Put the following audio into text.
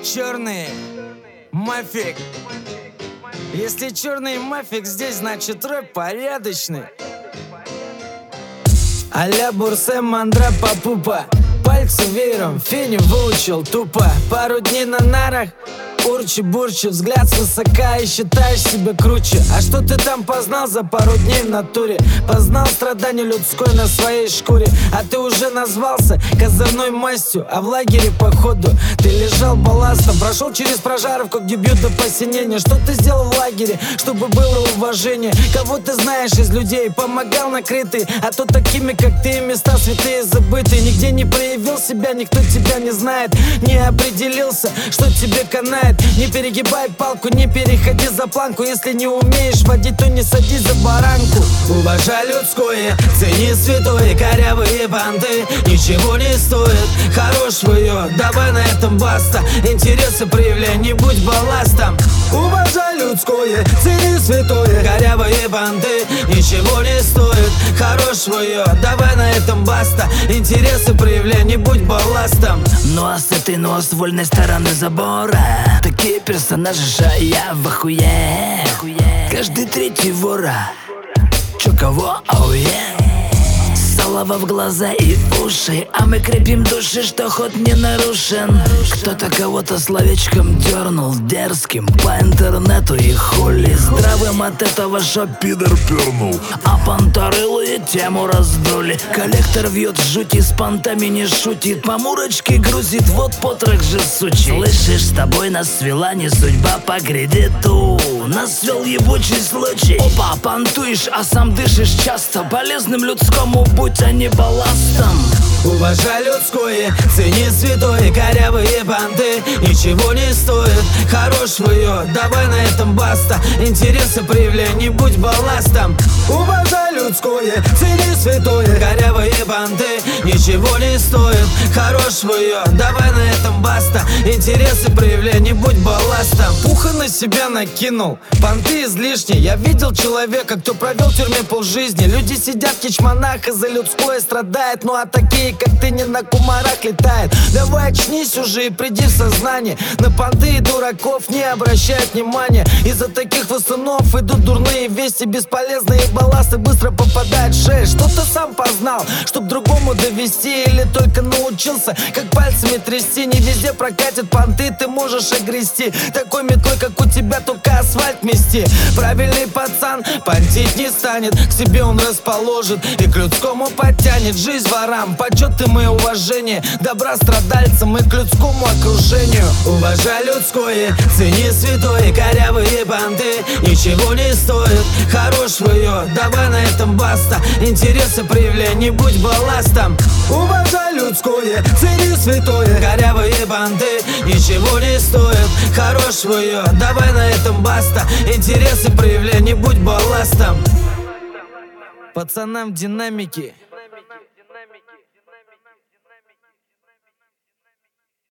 Черный мафик. Если черный мафик здесь, значит рэп порядочный. А-ля Бурсе Мандра Папупа. Пальцы веером, фени выучил тупо. Пару дней на нарах, урчи-бурчи, взгляд свысока и считаешь себя круче. А что ты там познал за пару дней в натуре? Познал страдание людское на своей шкуре. А ты уже назвался козырной мастью, а в лагере походу ты лежал балластом. Прошел через прожаровку, где бьют до посинения. Что ты сделал в лагере, чтобы было уважение? Кого ты знаешь из людей, помогал накрытый? А то такими, как ты, места святые забытые. Нигде не проявил себя, никто тебя не знает. Не определился, что тебе канает. Не перегибай палку, не переходи за планку. Если не умеешь водить, то не садись за баранку. Уважай людское, цени святое. Корявые банды ничего не стоят. Хорош в ее, давай на этом баста. Интересы проявляй, не будь балластом. Уважай людское, цени святое. Корявые банды ничего не стоят. Хорош в ее, давай на этом баста. Интересы проявляй, не будь балластом. Ну а с этой вольной стороны забора такие персонажи, что я в охуе. Каждый третий вора. Чё кого? Ауе. Салава в глаза и уши, а мы крепим души, что ход не нарушен. Кто-то кого-то словечком дернул, дерзким по интернету и хули. Здравым от этого шо пидор пернул, а понторылые тему раздули. Коллектор вьет жути, с понтами не шутит, по мурочке грузит, вот потрох же сучи. Слышишь, с тобой нас свела не судьба по кредиту, нас свел ебучий случай. Опа, понтуешь, а сам дышишь часто. Полезным людскому будь, а не балластом. Уважай людское, цени святое. Корявые банды ничего не стоят. Хорош в ее, давай на этом баста. Интересы проявляй, не будь балластом. Уважай людское, цени святое. Корявые банды ничего не стоят. Хорош в ее, давай на этом баста. Интересы проявляй, не будь балластом. Пуха на себя накинул, понты излишни. Я видел человека, кто провел в тюрьме полжизни. Люди сидят в кичманах и за людское страдает. Ну а такие, как ты, не на кумарах летает. Давай очнись уже и приди в сознание. На понты и дураков не обращают внимания. Из-за таких высунов идут дурные вести. Бесполезные балласты быстро попадают в шею. Что ты сам познал, чтоб другому довести? Или только научился, как пальцами трясти? Не везде прокатят понты, ты можешь огрести. Такой метлой, как у тебя, только асфальт мести. Правильный пацан понтить не станет, к себе он расположит и к людскому подтянет. Жизнь ворам, почет и мы уважение. Добра страдальцам и к людскому окружению. Уважай людское, цени святое. Корявые банды ничего не стоят. Хорош в ее, давай на этом баста. Интересы проявляй, не будь балластом. Уважай людское, цени святое. Корявые банды ничего не стоят. Хорош в ее, давай на этом баста. Интересы проявляй, не будь балластом. Пацанам динамики.